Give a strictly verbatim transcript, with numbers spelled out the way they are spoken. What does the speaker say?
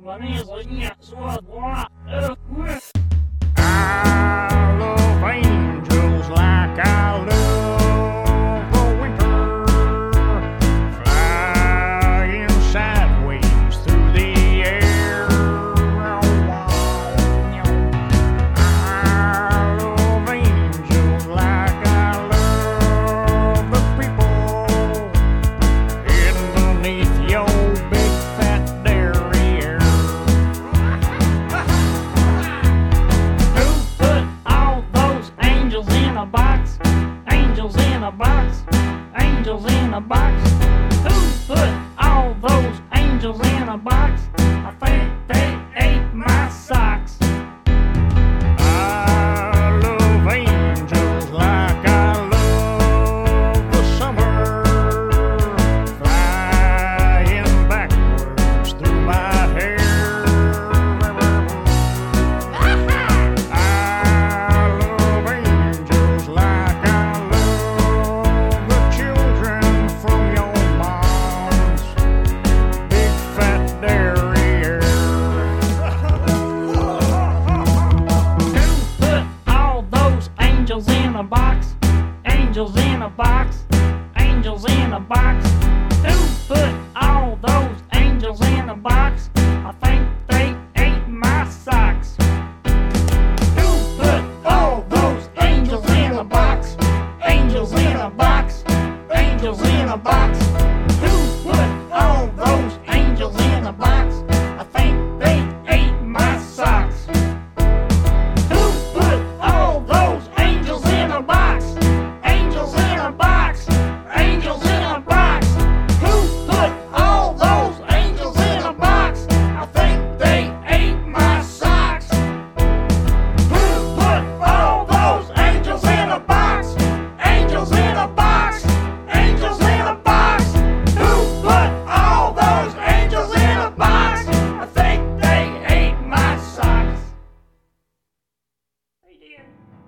I love angels like I love the winter, flying sideways through the air. I love angels like I love the people underneath your big fat derriere. Who put all those angels in a box? Angels in a box, angels in a box. Who put all those angels in a box? I think they ate my socks. I love angels like I love the summer, flying backwards through my hair. I love angels like I love the children from your mom's big fat derriere. Who put all those angels in a box? Angels in a box, angels in a box. Who put all those angels in a box? I think they ate my socks. Who put all those angels in a box? Angels in a box, angels in a box. Who put all those angels in a box? I think they ate my socks. Who put all those angels in a box? Angels in a box, angels in a box. Who put all those angels in a box? I think they ate my socks. Who put all those angels in a box? Angels in a box, angels in a box. Who put all those angels in a box? I think they ate my socks. They did.